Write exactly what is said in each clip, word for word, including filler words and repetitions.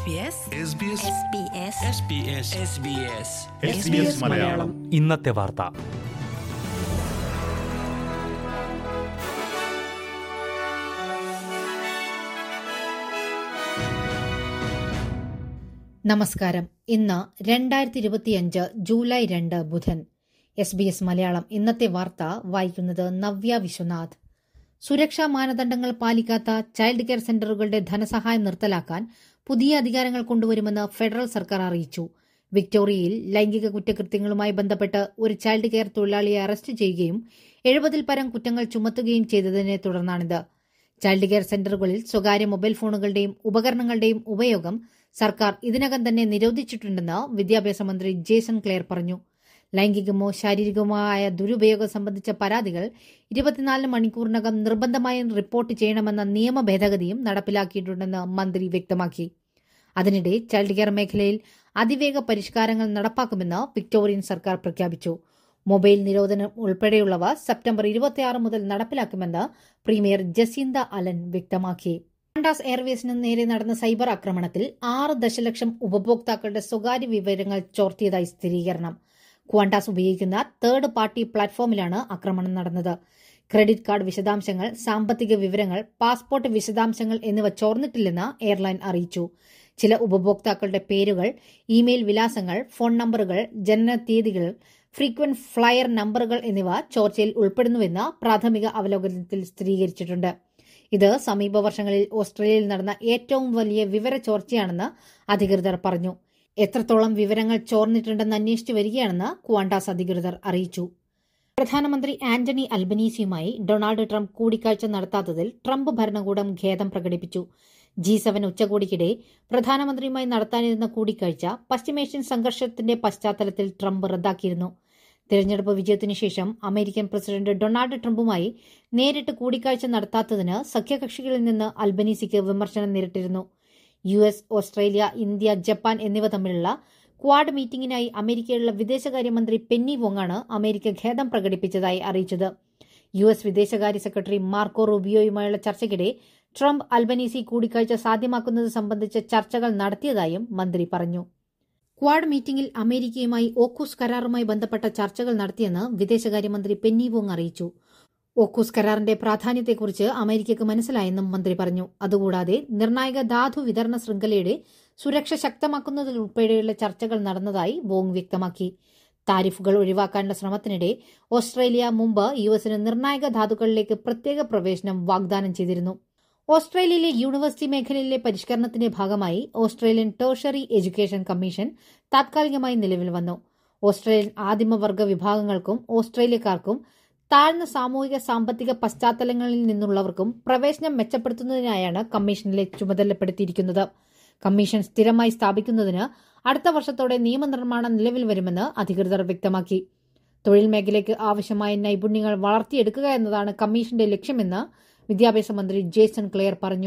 മലയാളം ഇന്നത്തെ വാർത്ത. നമസ്കാരം. ഇന്ന് രണ്ടായിരത്തി ഇരുപത്തിയഞ്ച് ജൂലൈ രണ്ട് ബുധൻ. എസ് ബി എസ് മലയാളം ഇന്നത്തെ വാർത്ത വായിക്കുന്നത് നവ്യ വിശ്വനാഥ്. സുരക്ഷാ മാനദണ്ഡങ്ങൾ പാലിക്കാത്ത ചൈൽഡ് കെയർ സെന്ററുകളുടെ ധനസഹായം നിർത്തലാക്കാൻ പുതിയ അധികാരങ്ങൾ കൊണ്ടുവരുമെന്ന് ഫെഡറൽ സർക്കാർ അറിയിച്ചു. വിക്ടോറിയയിൽ ലൈംഗിക കുറ്റകൃത്യങ്ങളുമായി ബന്ധപ്പെട്ട് ഒരു ചൈൽഡ് കെയർ തൊഴിലാളിയെ അറസ്റ്റ് ചെയ്യുകയും എഴുപതിൽ പരം കുറ്റങ്ങൾ ചുമത്തുകയും ചെയ്തതിനെ തുടർന്നാണിത്. ചൈൽഡ് കെയർ സെന്ററുകളിൽ സ്വകാര്യ മൊബൈൽ ഫോണുകളുടെയും ഉപകരണങ്ങളുടെയും ഉപയോഗം സർക്കാർ ഇതിനകം തന്നെ നിരോധിച്ചിട്ടുണ്ടെന്ന് വിദ്യാഭ്യാസ മന്ത്രി ജേസൺ ക്ലെയർ പറഞ്ഞു. ലൈംഗികമോ ശാരീരികമോ ആയ ദുരുപയോഗം സംബന്ധിച്ച പരാതികൾ ഇരുപത്തിനാല് മണിക്കൂറിനകം നിർബന്ധമായും റിപ്പോർട്ട് ചെയ്യണമെന്ന നിയമ ഭേദഗതിയും നടപ്പിലാക്കിയിട്ടുണ്ടെന്ന് മന്ത്രി വ്യക്തമാക്കി. അതിനിടെ ചൈൽഡ് കെയർ മേഖലയിൽ അതിവേഗ പരിഷ്കാരങ്ങൾ നടപ്പാക്കുമെന്ന് വിക്ടോറിയൻ സർക്കാർ പ്രഖ്യാപിച്ചു. മൊബൈൽ നിരോധനം ഉൾപ്പെടെയുള്ളവ സെപ്റ്റംബർ ഇരുപത്തിയാറ് മുതൽ നടപ്പിലാക്കുമെന്ന് പ്രീമിയർ ജസീന്ത അലൻ വ്യക്തമാക്കി. ക്വാണ്ടാസ് എയർവേസിന് നേരെ നടന്ന സൈബർ ആക്രമണത്തിൽ ആറ് ദശലക്ഷം ഉപഭോക്താക്കളുടെ സ്വകാര്യ വിവരങ്ങൾ ചോർത്തിയതായി സ്ഥിരീകരണം. ക്വാണ്ടാസ് ഉപയോഗിക്കുന്ന തേർഡ് പാർട്ടി പ്ലാറ്റ്ഫോമിലാണ് ആക്രമണം നടന്നത്. ക്രെഡിറ്റ് കാർഡ് വിശദാംശങ്ങൾ, സാമ്പത്തിക വിവരങ്ങൾ, പാസ്പോർട്ട് വിശദാംശങ്ങൾ എന്നിവ ചോർന്നിട്ടില്ലെന്ന് എയർലൈൻ അറിയിച്ചു. ചില ഉപഭോക്താക്കളുടെ പേരുകൾ, ഇമെയിൽ വിലാസങ്ങൾ, ഫോൺ നമ്പറുകൾ, ജനനത്തീയതികൾ, ഫ്രീക്വന്റ് ഫ്ലയർ നമ്പറുകൾ എന്നിവ ചോർച്ചയിൽ ഉൾപ്പെടുന്നുവെന്ന് പ്രാഥമിക അവലോകനത്തിൽ സ്ഥിരീകരിച്ചിട്ടുണ്ട്. ഇത് സമീപ വർഷങ്ങളിൽ ഓസ്ട്രേലിയയിൽ നടന്ന ഏറ്റവും വലിയ വിവര ചോർച്ചയാണെന്ന് അധികൃതർ പറഞ്ഞു. എത്രത്തോളം വിവരങ്ങൾ ചോർന്നിട്ടുണ്ടെന്ന് അന്വേഷിച്ചു വരികയാണെന്ന് ക്വാണ്ടാസ് അധികൃതർ അറിയിച്ചു. പ്രധാനമന്ത്രി ആന്റണി അൽബനീസിയുമായി ഡൊണാൾഡ് ട്രംപ് കൂടിക്കാഴ്ച നടത്താത്തതിൽ ട്രംപ് ഭരണകൂടം ഖേദം പ്രകടിപ്പിച്ചു. ജി സെവൻ ഉച്ചകോടിക്കിടെ പ്രധാനമന്ത്രിയുമായി നടത്താനിരുന്ന കൂടിക്കാഴ്ച പശ്ചിമേഷ്യൻ സംഘർഷത്തിന്റെ പശ്ചാത്തലത്തിൽ ട്രംപ് റദ്ദാക്കിയിരുന്നു. തെരഞ്ഞെടുപ്പ് വിജയത്തിനു ശേഷം അമേരിക്കൻ പ്രസിഡന്റ് ഡൊണാൾഡ് ട്രംപുമായി നേരിട്ട് കൂടിക്കാഴ്ച നടത്താത്തതിന് സഖ്യകക്ഷികളിൽ നിന്ന് അൽബനീസിക്ക് വിമർശനം നേരിട്ടിരുന്നു. U S, Australia, India, Japan എന്നിവ തമ്മിലുള്ള ക്വാഡ് മീറ്റിംഗിനായി അമേരിക്കയിലുള്ള വിദേശകാര്യമന്ത്രി പെന്നി വോങ്ങാണ് അമേരിക്ക ഖേദം പ്രകടിപ്പിച്ചതായി അറിയിച്ചത്. യു എസ് വിദേശകാര്യ സെക്രട്ടറി മാർക്കോ റൂബിയോയുമായുള്ള ചർച്ചയ്ക്കിടെ ട്രംപ് അൽബനീസി കൂടിക്കാഴ്ച സാധ്യമാക്കുന്നത് സംബന്ധിച്ച ചർച്ചകൾ നടത്തിയതായും മന്ത്രി പറഞ്ഞു. ക്വാഡ് മീറ്റിംഗിൽ അമേരിക്കയുമായി ഓക്കൂസ് കരാറുമായി ബന്ധപ്പെട്ട ചർച്ചകൾ നടത്തിയെന്ന് വിദേശകാര്യമന്ത്രി പെന്നി വോങ് അറിയിച്ചു. ഓക്കൂസ് കരാറിന്റെ പ്രാധാന്യത്തെക്കുറിച്ച് അമേരിക്കയ്ക്ക് മനസ്സിലായെന്നും മന്ത്രി പറഞ്ഞു. അതുകൂടാതെ നിർണായക ധാതു വിതരണ ശൃംഖലയുടെ സുരക്ഷ ശക്തമാക്കുന്നതിലുൾപ്പെടെയുള്ള ചർച്ചകൾ നടന്നതായി വോങ് വ്യക്തമാക്കി. താരിഫുകൾ ഒഴിവാക്കാനുള്ള ശ്രമത്തിനിടെ ഓസ്ട്രേലിയ മുമ്പ് യു എസിന് നിർണായക ധാതുക്കളിലേക്ക് പ്രത്യേക പ്രവേശനം വാഗ്ദാനം ചെയ്തിരുന്നു. ഓസ്ട്രേലിയയിലെ യൂണിവേഴ്സിറ്റി മേഖലയിലെ പരിഷ്കരണത്തിന്റെ ഭാഗമായി ഓസ്ട്രേലിയൻ ടേഴ്സറി എഡ്യൂക്കേഷൻ കമ്മീഷൻ താത്കാലികമായി നിലവിൽ വന്നു. ഓസ്ട്രേലിയൻ ആദിമവർഗ വിഭാഗങ്ങൾക്കും ഓസ്ട്രേലിയക്കാർക്കും താഴ്ന്ന സാമൂഹിക സാമ്പത്തിക പശ്ചാത്തലങ്ങളിൽ നിന്നുള്ളവർക്കും പ്രവേശനം മെച്ചപ്പെടുത്തുന്നതിനായാണ് കമ്മീഷനിലെ ചുമതലപ്പെടുത്തിയിരിക്കുന്നത്. കമ്മീഷൻ സ്ഥിരമായി സ്ഥാപിക്കുന്നതിന് അടുത്ത വർഷത്തോടെ നിയമനിർമ്മാണം നിലവിൽ വരുമെന്ന് അധികൃതർ വ്യക്തമാക്കി. തൊഴിൽ മേഖലയ്ക്ക് ആവശ്യമായ നൈപുണ്യങ്ങൾ വളർത്തിയെടുക്കുക എന്നതാണ് കമ്മീഷന്റെ ലക്ഷ്യമെന്ന് വിദ്യാഭ്യാസ മന്ത്രി ജേസൺ ക്ലെയർ പറഞ്ഞു.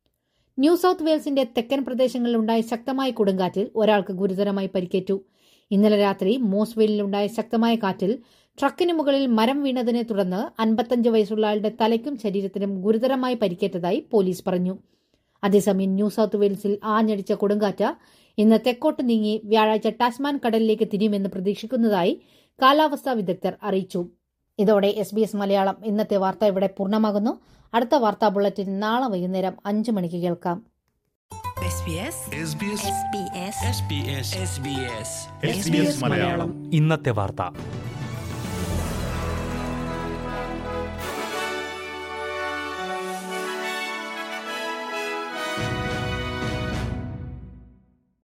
ന്യൂ സൌത്ത് വെയിൽസിന്റെ തെക്കൻ പ്രദേശങ്ങളിലുണ്ടായ ശക്തമായ കൊടുങ്കാറ്റിൽ ഒരാൾക്ക് ഗുരുതരമായി പരിക്കേറ്റു. ഇന്നലെ രാത്രി മോസ്വെയിലുണ്ടായ ശക്തമായ കാറ്റിൽ ട്രക്കിന് മുകളിൽ മരം വീണതിനെ തുടർന്ന് അൻപത്തഞ്ച് വയസ്സുള്ള ആളുടെ തലയ്ക്കും ശരീരത്തിനും ഗുരുതരമായി പരിക്കേറ്റതായി പോലീസ് പറഞ്ഞു. അതേസമയം ന്യൂ സൌത്ത് വെയിൽസിൽ ആഞ്ഞടിച്ച കൊടുങ്കാറ്റ് ഇന്ന് തെക്കോട്ട് നീങ്ങി വ്യാഴാഴ്ച ടാസ്മാൻ കടലിലേക്ക് തിരിയുമെന്ന് പ്രതീക്ഷിക്കുന്നതായി കാലാവസ്ഥാ വിദഗ്ധർ അറിയിച്ചു. ഇതോടെ എസ് ബി എസ് മലയാളം ഇന്നത്തെ വാർത്ത ഇവിടെ പൂർണ്ണമാകുന്നു. അടുത്ത വാർത്താ ബുള്ളറ്റിൻ നാളെ വൈകുന്നേരം അഞ്ച് മണിക്ക് കേൾക്കാം. ഇന്നത്തെ വാർത്ത.